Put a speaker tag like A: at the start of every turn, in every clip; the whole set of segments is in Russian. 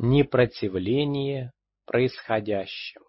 A: Непротивление происходящему.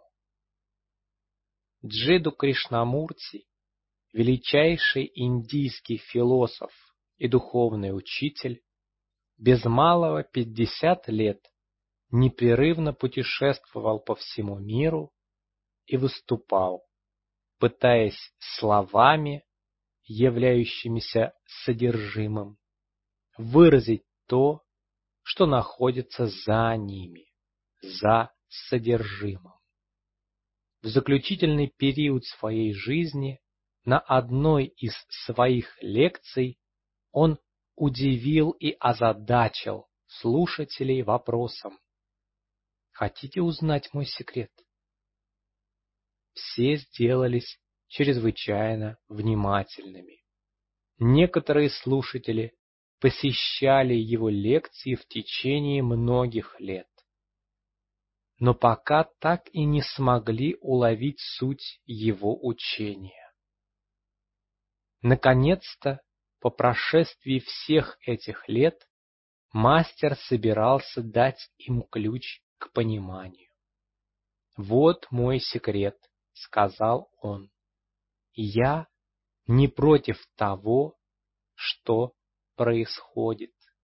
A: Джиду Кришнамурти, величайший индийский философ и духовный учитель, без малого 50 лет непрерывно путешествовал по всему миру и выступал, пытаясь словами, являющимися содержимым, выразить то, что находится за ними, за содержимым. В заключительный период своей жизни на одной из своих лекций он удивил и озадачил слушателей вопросом: «Хотите узнать мой секрет?» Все сделались чрезвычайно внимательными. Некоторые слушатели посещали его лекции в течение многих лет, но пока так и не смогли уловить суть его учения. Наконец-то, по прошествии всех этих лет, мастер собирался дать им ключ к пониманию. «Вот мой секрет», — сказал он. «Я не против того, что происходит».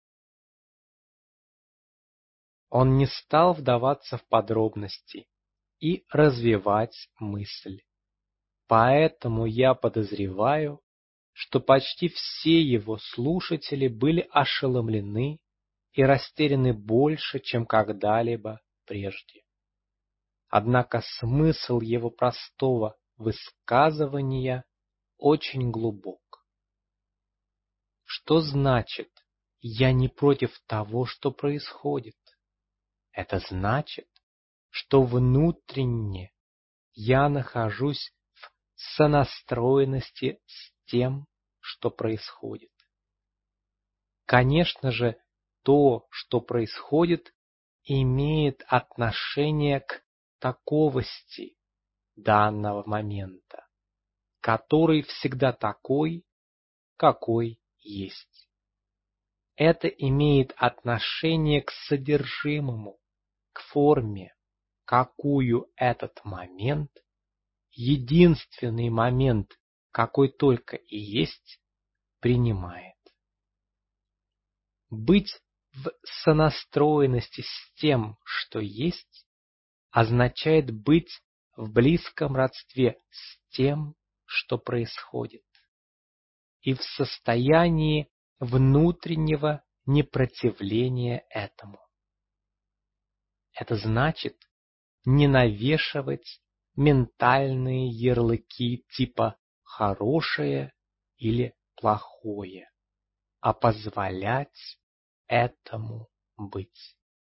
A: Он не стал вдаваться в подробности и развивать мысль. Поэтому я подозреваю, что почти все его слушатели были ошеломлены и растеряны больше, чем когда-либо прежде. Однако смысл его простого высказывания очень глубок. Что значит «я не против того, что происходит»? Это значит, что внутренне я нахожусь в сонастроенности с тем, что происходит. Конечно же, то, что происходит, имеет отношение к таковости данного момента, который всегда такой, какой есть. Это имеет отношение к содержимому, к форме, какую этот момент, единственный момент, какой только и есть, принимает. Быть в сонастроенности с тем, что есть, означает быть в близком родстве с тем, что происходит, и в состоянии внутреннего непротивления этому. Это значит не навешивать ментальные ярлыки типа «хорошее» или «плохое», а позволять этому быть.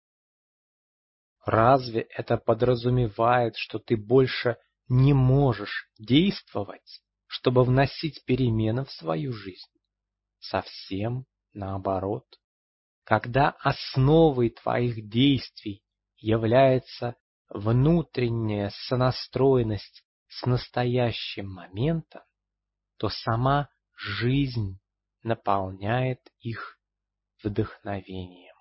A: Разве это подразумевает, что ты больше не можешь действовать, чтобы вносить перемены в свою жизнь? Совсем наоборот. Когда основой твоих действий является внутренняя сонастроенность с настоящим моментом, то сама жизнь наполняет их вдохновением.